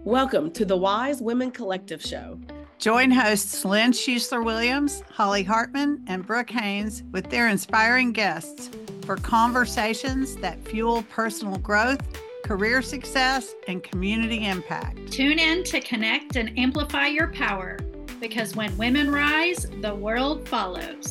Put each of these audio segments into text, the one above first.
Welcome to the Wise Women Collective Show. Join hosts Lynn Schuessler-Williams, Holly Hartman, and Brooke Haynes with their inspiring guests for conversations that fuel personal growth, career success, and community impact. Tune in to connect and amplify your power, because when women rise, the world follows.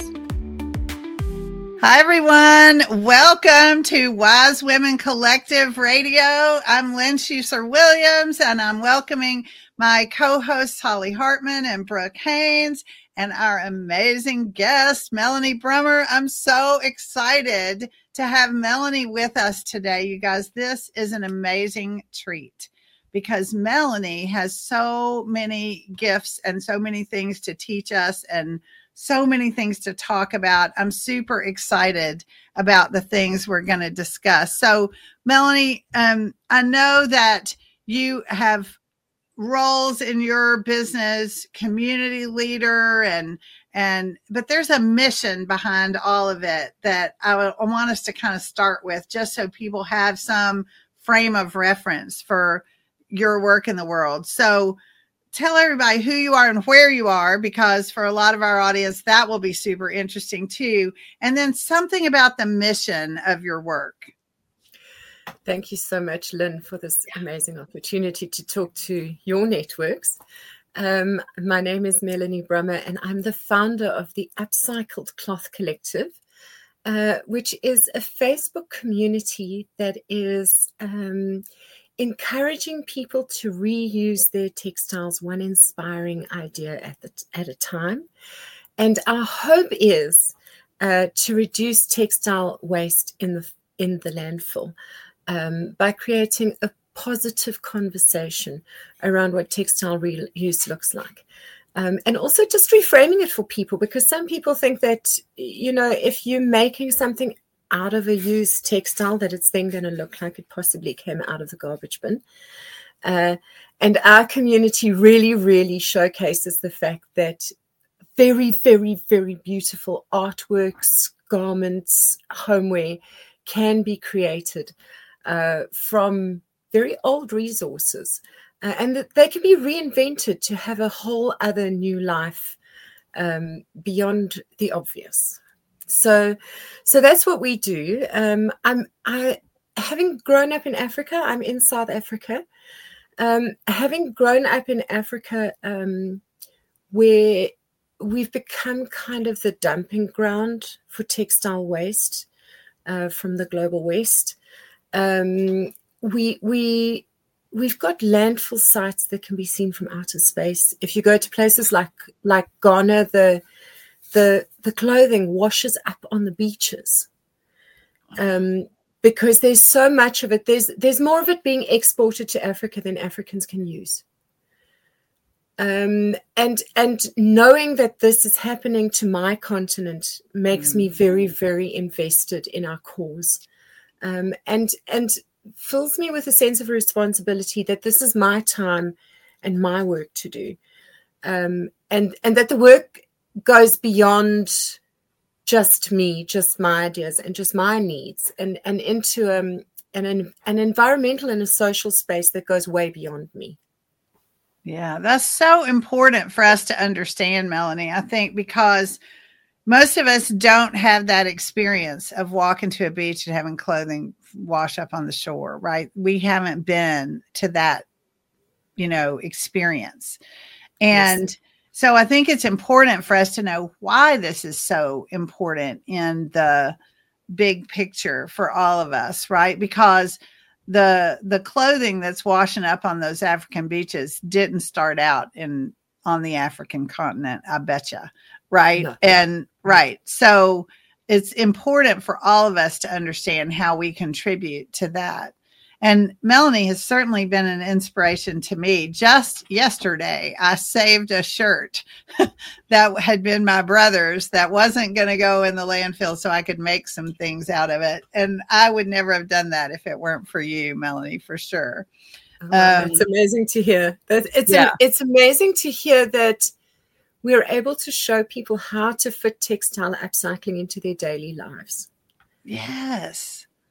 Hi, everyone. Welcome to Wise Women Collective Radio. I'm Lynn Schuessler-Williams, and I'm welcoming my co-hosts Holly Hartman and Brooke Haynes and our amazing guest, Melanie Brummer. I'm so excited to have Melanie with us today. You guys, this is an amazing treat because Melanie has so many gifts and so many things to teach us and so many things to talk about. I'm super excited about the things we're going to discuss. So, Melanie, I know that you have roles in your business, community leader, but there's a mission behind all of it that I want us to kind of start with, just so people have some frame of reference for your work in the world. So, tell everybody who you are and where you are, because for a lot of our audience, that will be super interesting too. And then something about the mission of your work. Thank you so much, Lynn, for this amazing opportunity to talk to your networks. My name is Melanie Brummer, and I'm the founder of the Upcycled Cloth Collective, which is a Facebook community that is encouraging people to reuse their textiles, one inspiring idea at a time. And our hope is to reduce textile waste in the landfill by creating a positive conversation around what textile reuse looks like. And also just reframing it for people, because some people think that, if you're making something out of a used textile, that it's then going to look like it possibly came out of the garbage bin. And our community really, really showcases the fact that very, very, very beautiful artworks, garments, homeware can be created from very old resources, and that they can be reinvented to have a whole other new life beyond the obvious. So that's what we do. Having grown up in Africa, I'm in South Africa. Having grown up in Africa, where we've become kind of the dumping ground for textile waste from the global West. We've got landfill sites that can be seen from outer space. If you go to places like Ghana, the clothing washes up on the beaches because there's so much of it. There's more of it being exported to Africa than Africans can use. And knowing that this is happening to my continent makes me very, very invested in our cause, and fills me with a sense of responsibility that this is my time and my work to do, and that the work goes beyond just me, just my ideas and just my needs, and into an environmental and a social space that goes way beyond me. Yeah, that's so important for us to understand, Melanie, I think, because most of us don't have that experience of walking to a beach and having clothing wash up on the shore, right? We haven't been to that, experience. And yes. So I think it's important for us to know why this is so important in the big picture for all of us, right? Because the clothing that's washing up on those African beaches didn't start out on the African continent, I betcha, right? No. And right. So it's important for all of us to understand how we contribute to that. And Melanie has certainly been an inspiration to me. Just yesterday, I saved a shirt that had been my brother's that wasn't going to go in the landfill so I could make some things out of it. And I would never have done that if it weren't for you, Melanie, for sure. It's amazing to hear. It's amazing to hear that we're able to show people how to fit textile upcycling into their daily lives. Yes.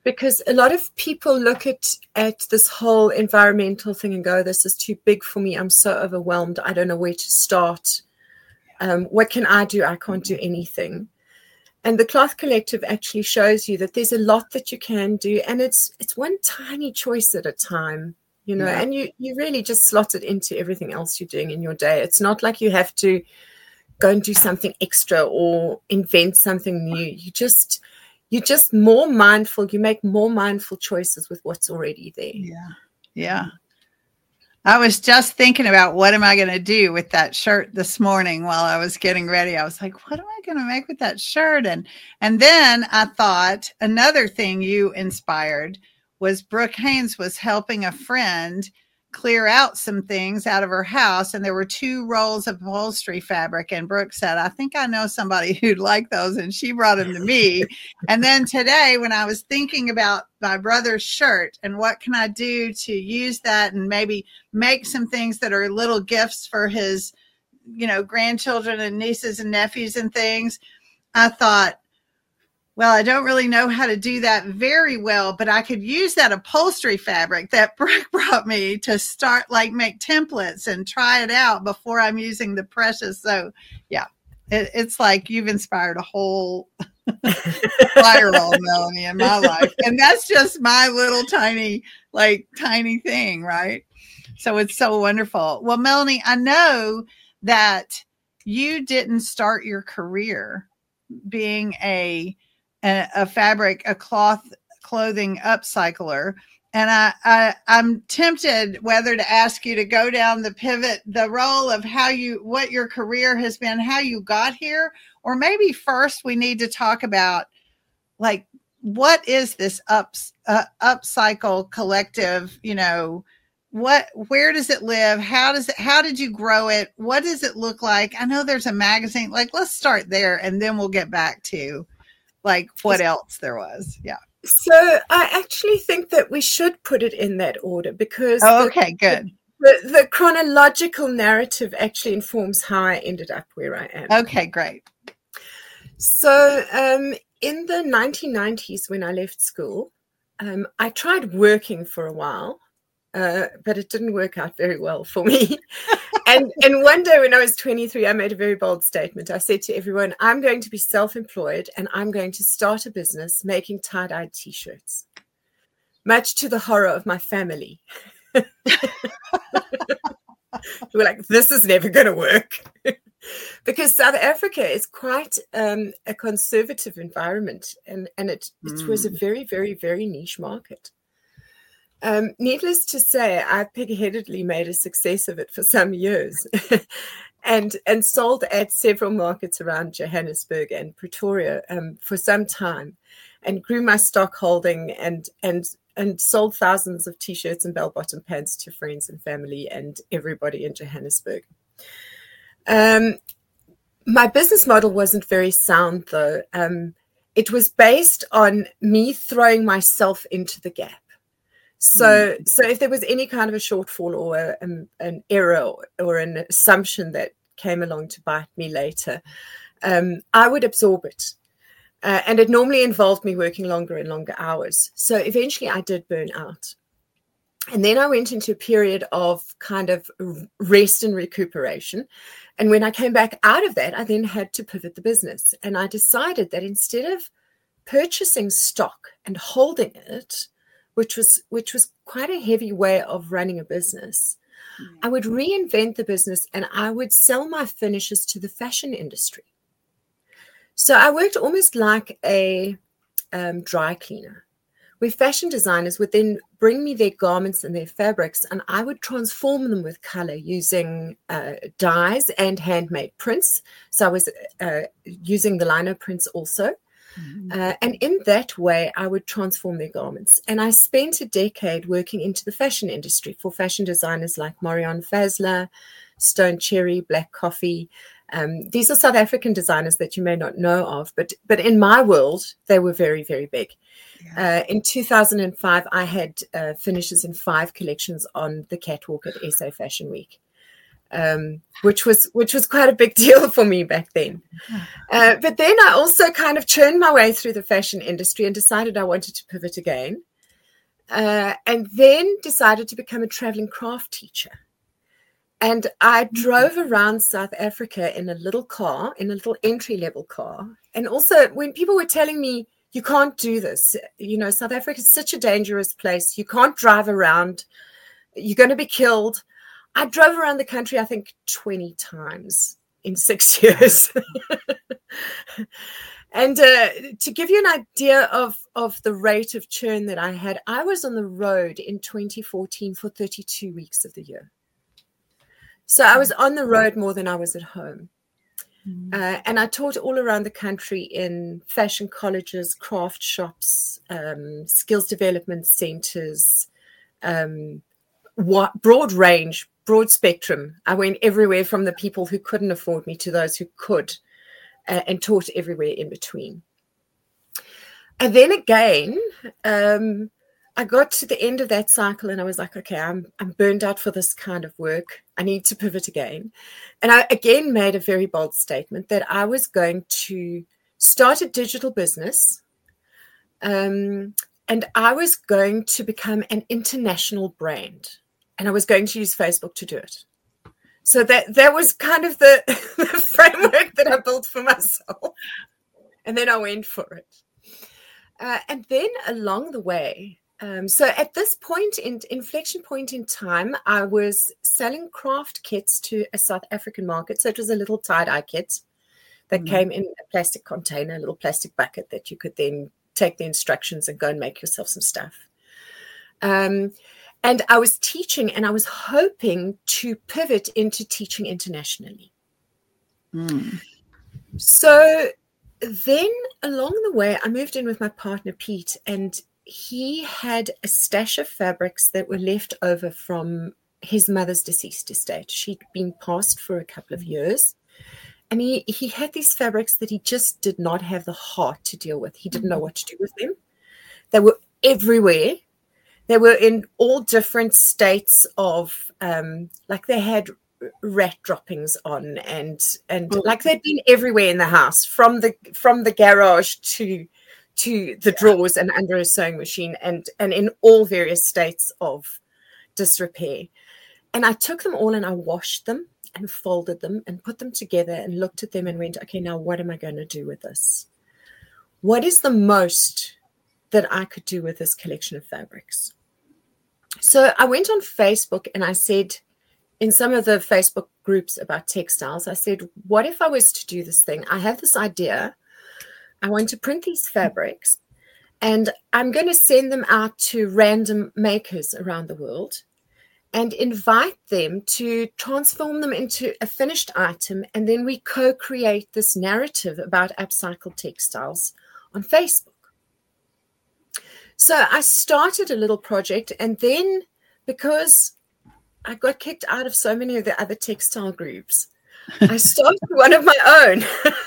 Because a lot of people look at this whole environmental thing and go, this is too big for me. I'm so overwhelmed. I don't know where to start. What can I do? I can't do anything. And the Cloth Collective actually shows you that there's a lot that you can do. And it's one tiny choice at a time, you know, and you really just slot it into everything else you're doing in your day. It's not like you have to go and do something extra or invent something new. You're just more mindful. You make more mindful choices with what's already there. Yeah. I was just thinking about what am I going to do with that shirt this morning while I was getting ready. I was like, what am I going to make with that shirt? And then I thought another thing you inspired was Brooke Haynes was helping a friend clear out some things out of her house. And there were 2 rolls of upholstery fabric. And Brooke said, I think I know somebody who'd like those. And she brought them to me. And then today, when I was thinking about my brother's shirt and what can I do to use that and maybe make some things that are little gifts for his, you know, grandchildren and nieces and nephews and things, I thought, well, I don't really know how to do that very well, but I could use that upholstery fabric that Brooke brought me to start, like, make templates and try it out before I'm using the precious. So, yeah, it's like you've inspired a whole spiral, Melanie, in my life. And that's just my little tiny thing, right? So it's so wonderful. Well, Melanie, I know that you didn't start your career being a clothing upcycler. And I'm tempted whether to ask you to go down the role of what your career has been, how you got here, or maybe first we need to talk about, like, what is this upcycle collective? You know, where does it live? How did you grow it? What does it look like? I know there's a magazine. Like, let's start there and then we'll get back to, like, what else there was. Yeah. So I actually think that we should put it in that order because good. The chronological narrative actually informs how I ended up where I am. Okay, great. So in the 1990s, when I left school, I tried working for a while, but it didn't work out very well for me. And one day when I was 23, I made a very bold statement. I said to everyone, I'm going to be self-employed and I'm going to start a business making tie-dyed T-shirts, much to the horror of my family. They were like, this is never going to work. Because South Africa is quite a conservative environment and it was a very, very, very niche market. Needless to say, I pig-headedly made a success of it for some years and sold at several markets around Johannesburg and Pretoria for some time and grew my stock holding and sold thousands of T-shirts and bell-bottom pants to friends and family and everybody in Johannesburg. My business model wasn't very sound, though. It was based on me throwing myself into the gap. So if there was any kind of a shortfall or an error or an assumption that came along to bite me later, I would absorb it. And it normally involved me working longer and longer hours. So eventually I did burn out. And then I went into a period of kind of rest and recuperation. And when I came back out of that, I then had to pivot the business. And I decided that instead of purchasing stock and holding it, which was quite a heavy way of running a business, I would reinvent the business and I would sell my finishes to the fashion industry. So I worked almost like a dry cleaner, where fashion designers would then bring me their garments and their fabrics, and I would transform them with color using dyes and handmade prints. So I was using the lino prints also. And in that way, I would transform their garments. And I spent a decade working into the fashion industry for fashion designers like Marianne Fazler, Stone Cherry, Black Coffee. These are South African designers that you may not know of, but in my world, they were very, very big. Yeah. In 2005, I had finishes in 5 collections on the catwalk at SA Fashion Week. which was quite a big deal for me back then. But then I also kind of churned my way through the fashion industry and decided I wanted to pivot again. And then decided to become a traveling craft teacher. And I drove around South Africa in a little entry-level car. And also when people were telling me, you can't do this, South Africa is such a dangerous place. You can't drive around. You're going to be killed. I drove around the country, I think, 20 times in 6 years. And to give you an idea of the rate of churn that I had, I was on the road in 2014 for 32 weeks of the year. So I was on the road more than I was at home. And I taught all around the country in fashion colleges, craft shops, skills development centers, broad range, broad spectrum. I went everywhere from the people who couldn't afford me to those who could, and taught everywhere in between. And then again, I got to the end of that cycle and I was like, okay, I'm burned out for this kind of work. I need to pivot again. And I again made a very bold statement that I was going to start a digital business, and I was going to become an international brand. And I was going to use Facebook to do it. So that was kind of the framework that I built for myself. And then I went for it. And then along the way, so at this point, inflection point in time, I was selling craft kits to a South African market. So it was a little tie-dye kit that came in a plastic container, a little plastic bucket that you could then take the instructions and go and make yourself some stuff. And I was teaching, and I was hoping to pivot into teaching internationally. So then along the way, I moved in with my partner, Pete, and he had a stash of fabrics that were left over from his mother's deceased estate. She'd been passed for a couple of years. And he had these fabrics that he just did not have the heart to deal with. He didn't know what to do with them. They were everywhere. They were in all different states of, like they had rat droppings on, and like they'd been everywhere in the house, from the garage to the drawers and under a sewing machine, and in all various states of disrepair. And I took them all and I washed them and folded them and put them together and looked at them and went, okay, now what am I going to do with this? What is the most that I could do with this collection of fabrics? So I went on Facebook and I said, in some of the Facebook groups about textiles, I said, what if I was to do this thing? I have this idea. I want to print these fabrics and I'm going to send them out to random makers around the world and invite them to transform them into a finished item. And then we co-create this narrative about upcycled textiles on Facebook. So I started a little project, and then because I got kicked out of so many of the other textile groups, I started one of my own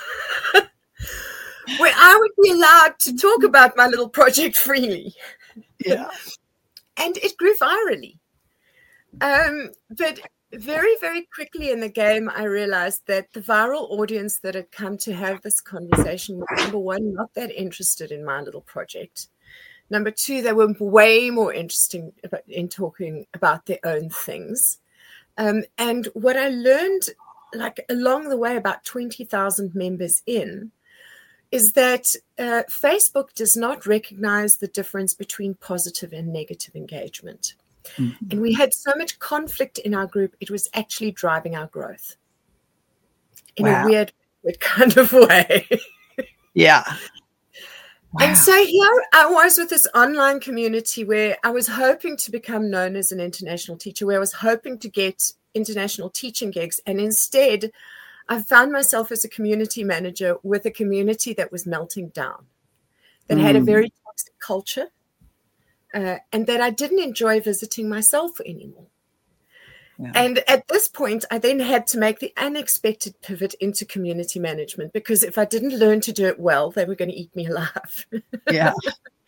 where I would be allowed to talk about my little project freely. Yeah. And it grew virally. But very, very quickly in the game, I realized that the viral audience that had come to have this conversation was, number one, not that interested in my little project. Number two, they were way more interested in talking about their own things. And what I learned, like along the way, about 20,000 members in, is that Facebook does not recognize the difference between positive and negative engagement. Mm-hmm. And we had so much conflict in our group, it was actually driving our growth in a weird kind of way. Yeah. Wow. And so here I was with this online community where I was hoping to become known as an international teacher, where I was hoping to get international teaching gigs. And instead, I found myself as a community manager with a community that was melting down, that had a very toxic culture, and that I didn't enjoy visiting myself anymore. Yeah. And at this point, I then had to make the unexpected pivot into community management, because if I didn't learn to do it well, they were going to eat me alive. Yeah.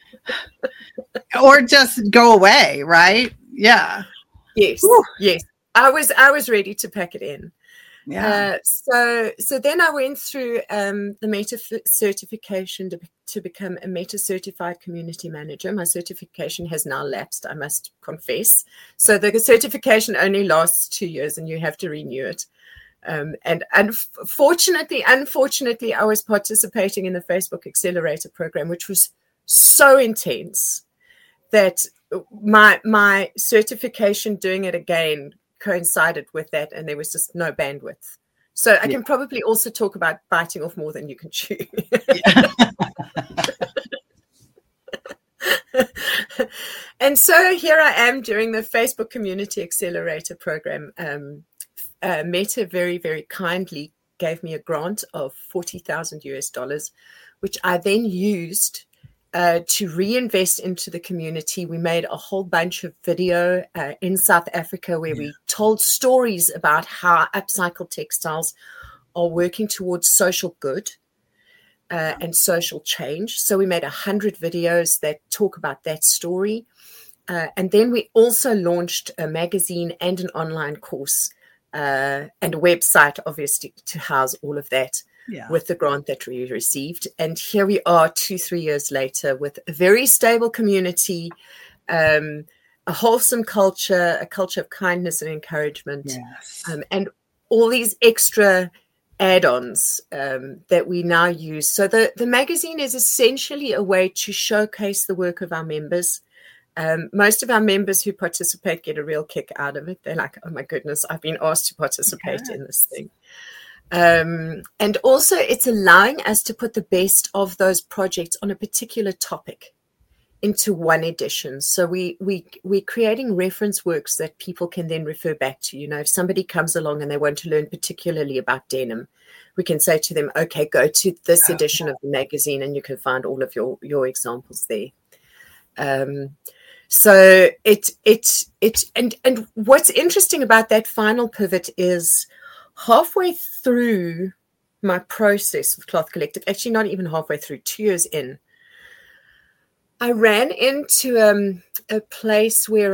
Or just go away, right? Yeah. Yes. Whew. Yes. I was ready to pack it in. Yeah. So then I went through the Meta certification to become a Meta certified community manager. My certification has now lapsed, I must confess. So the certification only lasts 2 years and you have to renew it. And unfortunately, I was participating in the Facebook Accelerator program, which was so intense that my certification doing it again coincided with that, and there was just no bandwidth. So I can probably also talk about biting off more than you can chew. And so here I am doing the Facebook Community Accelerator program. Meta very, very kindly gave me a grant of $40,000, which I then used to reinvest into the community. We made a whole bunch of video in South Africa where we told stories about how upcycled textiles are working towards social good and social change. So we made 100 videos that talk about that story. And then we also launched a magazine and an online course and a website, obviously, to house all of that. With the grant that we received. And here we are 2-3 years later with a very stable community, a wholesome culture, a culture of kindness and encouragement, and all these extra add-ons that we now use. So the magazine is essentially a way to showcase the work of our members. Most of our members who participate get a real kick out of it. They're like, oh my goodness, I've been asked to participate in this thing. And also it's allowing us to put the best of those projects on a particular topic into one edition. So we're creating reference works that people can then refer back to. You know, if somebody comes along and they want to learn particularly about denim, we can say to them, okay, go to this edition of the magazine and you can find all of your examples there. So and what's interesting about that final pivot is halfway through my process with Cloth Collective, actually not even halfway through, 2 years in, I ran into a place where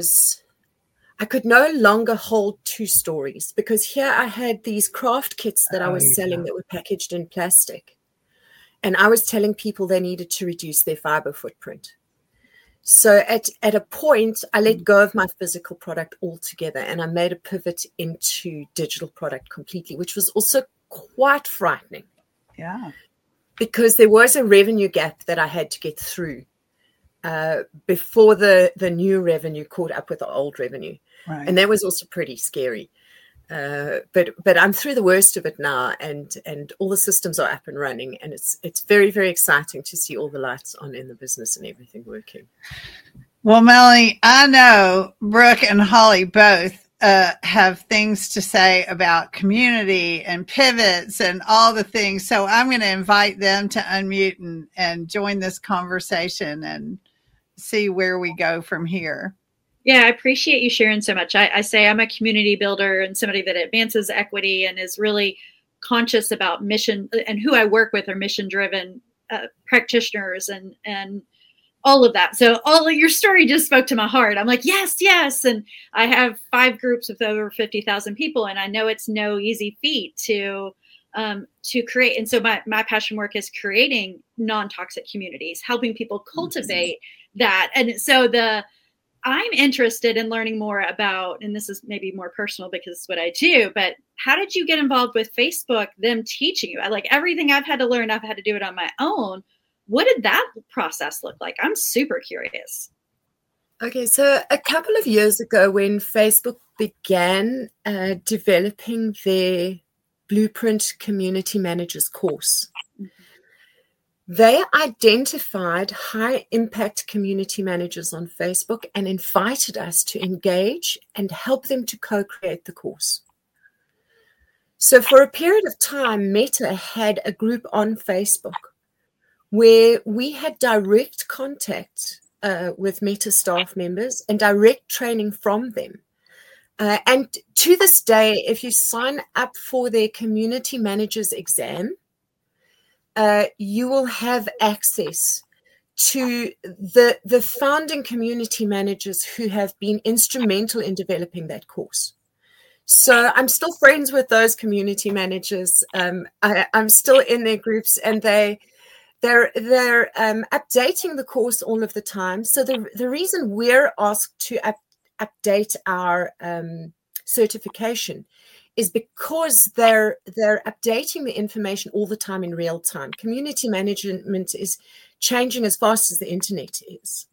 I could no longer hold two stories, because here I had these craft kits that I was selling that were packaged in plastic. And I was telling people they needed to reduce their fiber footprint. So at a point, I let go of my physical product altogether and I made a pivot into digital product completely, which was also quite frightening. Yeah. Because there was a revenue gap that I had to get through before the new revenue caught up with the old revenue. Right. And that was also pretty scary. But I'm through the worst of it now, and all the systems are up and running, and it's very, very exciting to see all the lights on in the business and everything working. Well, Melanie, I know Brooke and Holly both have things to say about community and pivots and all the things. So I'm going to invite them to unmute and join this conversation and see where we go from here. Yeah, I appreciate you sharing so much. I say I'm a community builder and somebody that advances equity and is really conscious about mission, and who I work with are mission-driven practitioners and all of that. So all of your story just spoke to my heart. I'm like, yes. And I have 5 groups with over 50,000 people, and I know it's no easy feat to create. And so my passion work is creating non-toxic communities, helping people cultivate that. And so I'm interested in learning more about, and this is maybe more personal because it's what I do, but how did you get involved with Facebook, them teaching you? Like everything I've had to learn, I've had to do it on my own. What did that process look like? I'm super curious. Okay, so a couple of years ago when Facebook began developing their Blueprint Community Managers course, they identified high impact community managers on Facebook and invited us to engage and help them to co-create the course. So for a period of time, Meta had a group on Facebook where we had direct contact with Meta staff members and direct training from them. And to this day, if you sign up for their community managers exam, you will have access to the founding community managers who have been instrumental in developing that course. So I'm still friends with those community managers. I'm still in their groups, and they're updating the course all of the time. So the reason we're asked to update our certification is because they're updating the information all the time in real time. Community management is changing as fast as the internet is.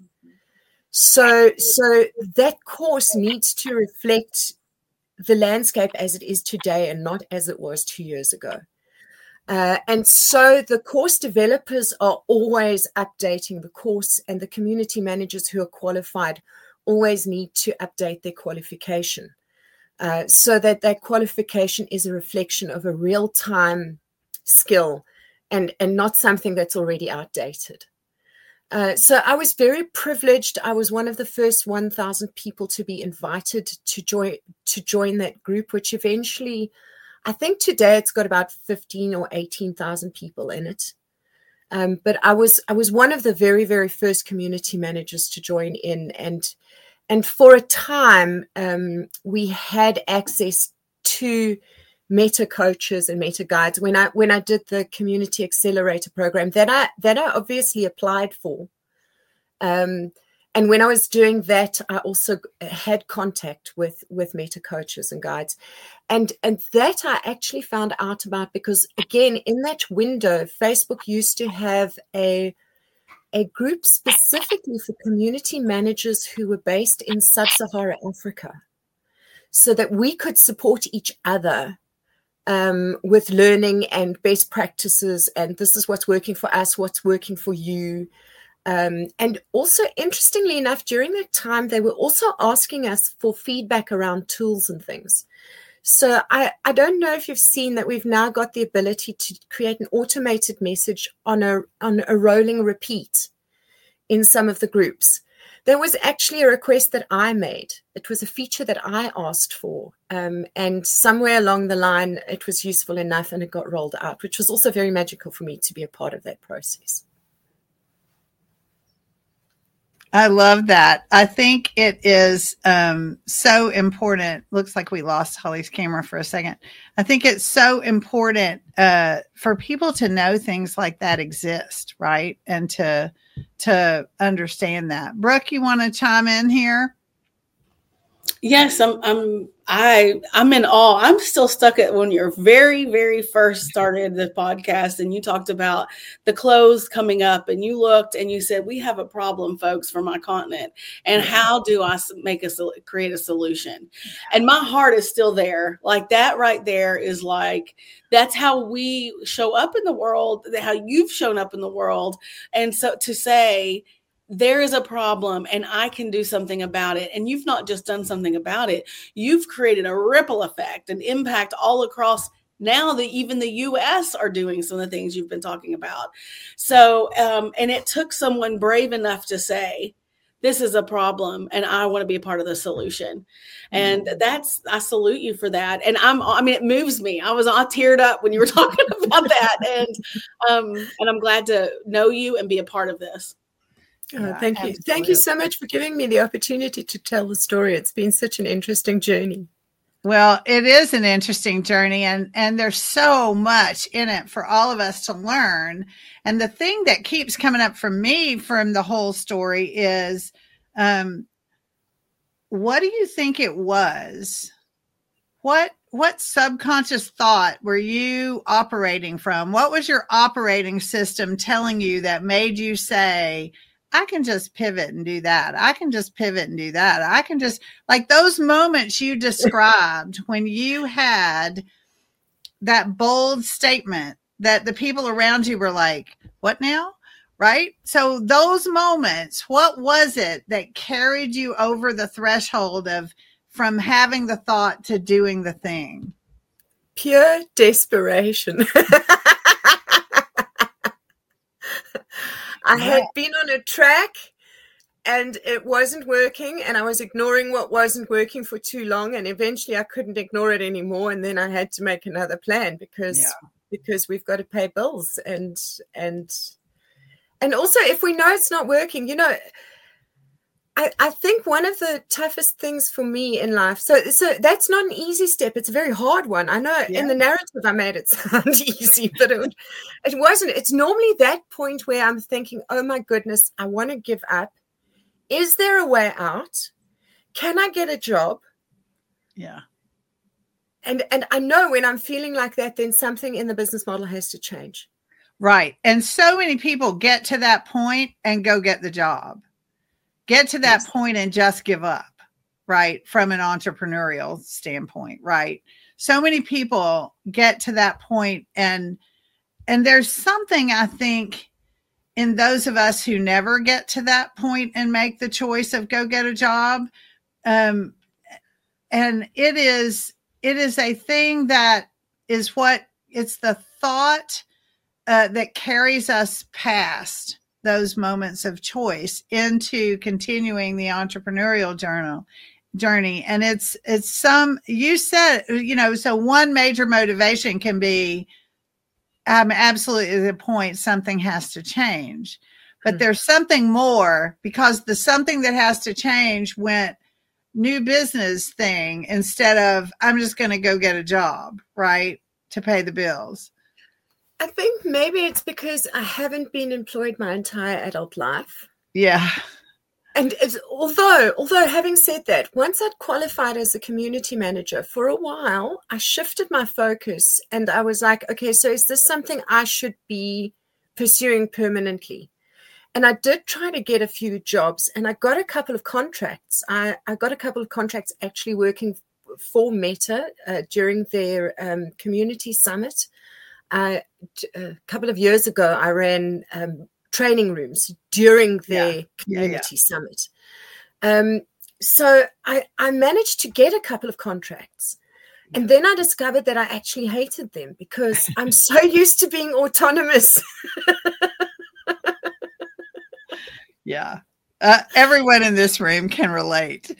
So that course needs to reflect the landscape as it is today and not as it was 2 years ago. And so the course developers are always updating the course, and the community managers who are qualified always need to update their qualification so that qualification is a reflection of a real-time skill and not something that's already outdated. So I was very privileged. I was one of the first 1,000 people to be invited to join that group, which eventually, I think today it's got about 15 or 18,000 people in it. But I was one of the very, very first community managers to join in, and for a time we had access to meta coaches and meta guides when I did the Community Accelerator program that I obviously applied for. And when I was doing that, I also had contact with meta coaches and guides. And that I actually found out about because, again, in that window, Facebook used to have a group specifically for community managers who were based in sub-Saharan Africa so that we could support each other with learning and best practices, and this is what's working for us, what's working for you. And also, interestingly enough, during that time, they were also asking us for feedback around tools and things. So I don't know if you've seen that we've now got the ability to create an automated message on a rolling repeat in some of the groups. There was actually a request that I made. It was a feature that I asked for. And somewhere along the line, it was useful enough and it got rolled out, which was also very magical for me to be a part of that process. I love that. I think it is so important. Looks like we lost Holly's camera for a second. I think it's so important for people to know things like that exist, right? And to understand that. Brooke, you want to chime in here? Yes, I'm in awe. I'm still stuck at when you very, very first started the podcast and you talked about the clothes coming up and you looked and you said, we have a problem, folks, for my continent. And how do I create a solution? And my heart is still there. Like that right there is like, that's how we show up in the world, how you've shown up in the world. And so to say, there is a problem and I can do something about it. And you've not just done something about it. You've created a ripple effect, an impact all across now that even the U.S. are doing some of the things you've been talking about. So, and it took someone brave enough to say, this is a problem and I want to be a part of the solution. And I salute you for that. And it moves me. I teared up when you were talking about that. And I'm glad to know you and be a part of this. Oh, thank you. Absolutely. Thank you so much for giving me the opportunity to tell the story. It's been such an interesting journey. Well, it is an interesting journey, and there's so much in it for all of us to learn. And the thing that keeps coming up for me from the whole story is, what do you think it was? What subconscious thought were you operating from? What was your operating system telling you that made you say, I can just pivot and do that. I can just pivot and do that. I can just, like those moments you described when you had that bold statement that the people around you were like, what now? Right? So those moments, what was it that carried you over the threshold of from having the thought to doing the thing? Pure desperation. I had been on a track and it wasn't working, and I was ignoring what wasn't working for too long, and eventually I couldn't ignore it anymore, and then I had to make another plan because we've got to pay bills and also if we know it's not working, I think one of the toughest things for me in life, so that's not an easy step. It's a very hard one. I know in the narrative I made it sound easy, but it wasn't. It's normally that point where I'm thinking, oh my goodness, I want to give up. Is there a way out? Can I get a job? Yeah. And I know when I'm feeling like that, then something in the business model has to change. Right. And so many people get to that point and go get the job. Get to that point and just give up, right? From an entrepreneurial standpoint, right? So many people get to that point, and there's something, I think, in those of us who never get to that point and make the choice of go get a job. And it is a thing that is it's the thought that carries us past those moments of choice into continuing the entrepreneurial journey. And it's you said, so one major motivation can be, absolutely the point, something has to change, but there's something more, because the something that has to change went new business thing instead of I'm just going to go get a job, right, to pay the bills. I think maybe it's because I haven't been employed my entire adult life. Yeah. And although having said that, once I'd qualified as a community manager, for a while, I shifted my focus and I was like, okay, so is this something I should be pursuing permanently? And I did try to get a few jobs, and I got a couple of contracts. I got a couple of contracts actually working for Meta during their community summit. A couple of years ago, I ran training rooms during their community summit. So I managed to get a couple of contracts. And then I discovered that I actually hated them because I'm so used to being autonomous. Yeah. Everyone in this room can relate.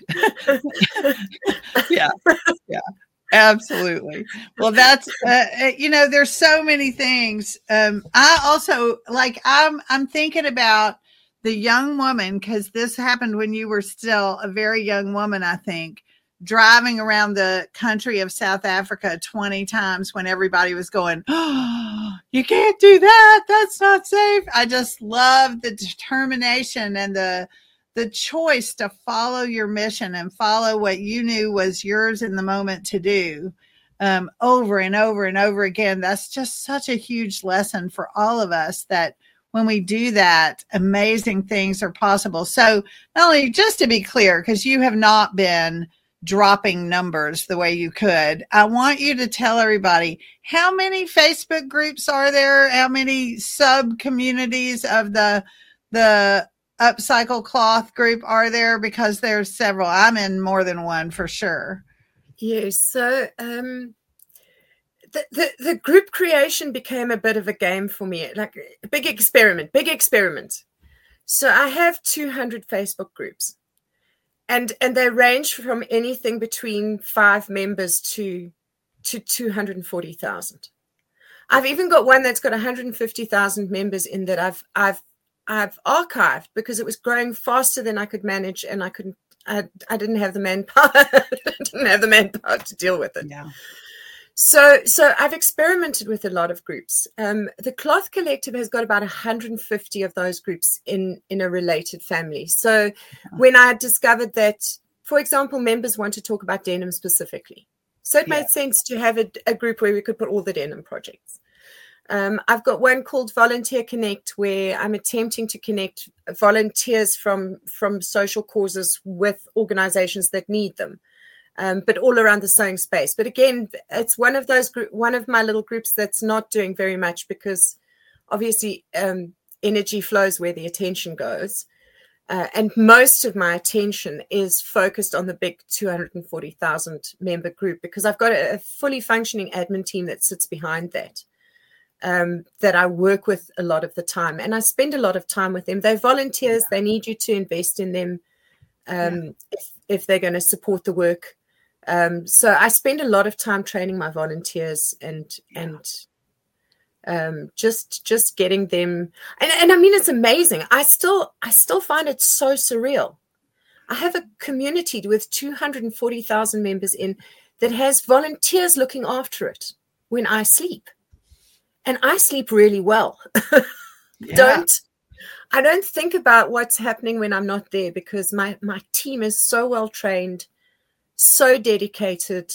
Yeah. Absolutely. Well, that's, there's so many things. I also I'm thinking about the young woman, because this happened when you were still a very young woman, I think, driving around the country of South Africa 20 times when everybody was going, oh, you can't do that. That's not safe. I just love the determination and the choice to follow your mission and follow what you knew was yours in the moment to do, over and over and over again. That's just such a huge lesson for all of us, that when we do that, amazing things are possible. So not only, just to be clear, because you have not been dropping numbers the way you could, I want you to tell everybody, how many Facebook groups are there? How many sub communities of the Upcycle Cloth group are there? Because there's several. I'm in more than one for sure. Yes. So the group creation became a bit of a game for me, like a big experiment. So I have 200 Facebook groups, and they range from anything between 5 members to 240,000. I've even got one that's got 150,000 members in that I've archived because it was growing faster than I could manage, and I didn't have the manpower. I didn't have the manpower to deal with it. Yeah. So I've experimented with a lot of groups. The Cloth Collective has got about 150 of those groups in a related family. So when I discovered that, for example, members want to talk about denim specifically, so it made sense to have a group where we could put all the denim projects. I've got one called Volunteer Connect, where I'm attempting to connect volunteers from social causes with organizations that need them, but all around the sewing space. But again, it's one of my little groups that's not doing very much, because obviously energy flows where the attention goes. And most of my attention is focused on the big 240,000 member group, because I've got a fully functioning admin team that sits behind that. That I work with a lot of the time, and I spend a lot of time with them. They're volunteers. They need you to invest in them if they're going to support the work. So I spend a lot of time training my volunteers and just getting them. And I mean, it's amazing. I still find it so surreal. I have a community with 240,000 members that has volunteers looking after it when I sleep. And I sleep really well. Yeah. I don't think about what's happening when I'm not there, because my team is so well trained, so dedicated,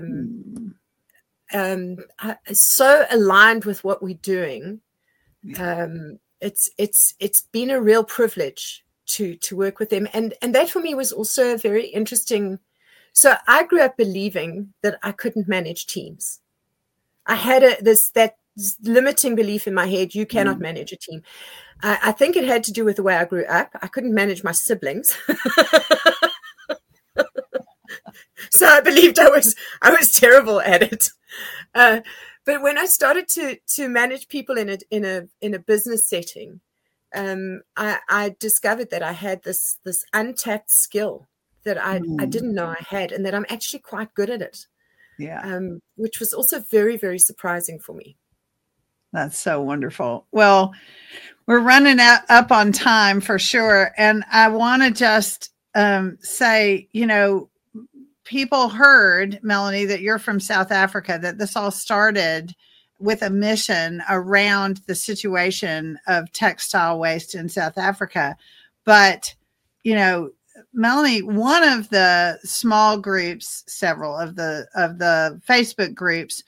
so aligned with what we're doing. It's been a real privilege to work with them, and that for me was also very interesting. So I grew up believing that I couldn't manage teams. I had that limiting belief in my head: you cannot manage a team. I think it had to do with the way I grew up. I couldn't manage my siblings. So I believed I was terrible at it. But when I started to manage people in a business setting, I discovered that I had this untapped skill that I didn't know I had, and that I'm actually quite good at it. Yeah. Which was also very, very surprising for me. That's so wonderful. Well, we're running up on time for sure. And I want to just say, people heard, Melanie, that you're from South Africa, that this all started with a mission around the situation of textile waste in South Africa. But, Melanie, one of the small groups, several of the Facebook groups,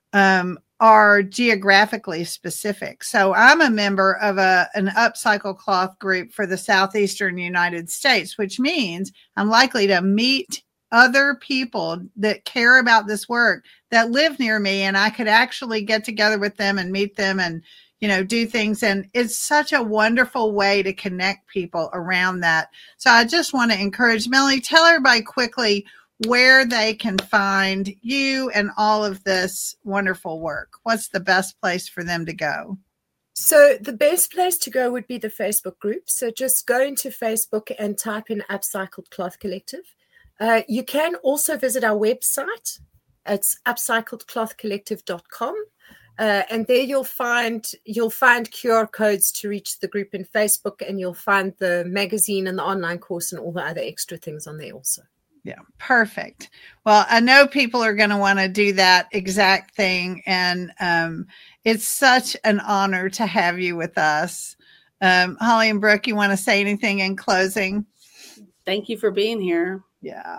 are geographically specific. So I'm a member of an upcycle cloth group for the Southeastern United States, which means I'm likely to meet other people that care about this work that live near me, and I could actually get together with them and meet them and, do things. And it's such a wonderful way to connect people around that. So I just want to encourage Melanie, tell everybody quickly where they can find you and all of this wonderful work. What's the best place for them to go? So the best place to go would be the Facebook group. So just go into Facebook and type in Upcycled Cloth Collective. You can also visit our website. It's upcycledclothcollective.com. And there you'll find QR codes to reach the group in Facebook, and you'll find the magazine and the online course and all the other extra things on there also. Yeah, perfect. Well, I know people are going to want to do that exact thing. And it's such an honor to have you with us. Holly and Brooke, you want to say anything in closing? Thank you for being here. Yeah.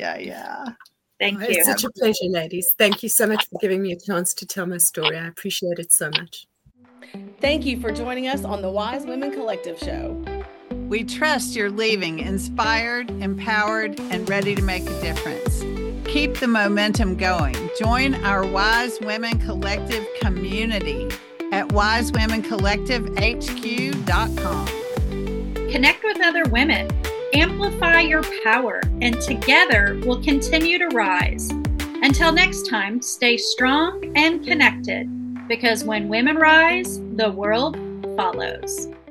Thank you. It's such a pleasure, ladies. Thank you so much for giving me a chance to tell my story. I appreciate it so much. Thank you for joining us on the Wise Women Collective Show. We trust you're leaving inspired, empowered, and ready to make a difference. Keep the momentum going. Join our Wise Women Collective community at wisewomencollectivehq.com. Connect with other women. Amplify your power, and together we'll continue to rise. Until next time, stay strong and connected, because when women rise, the world follows.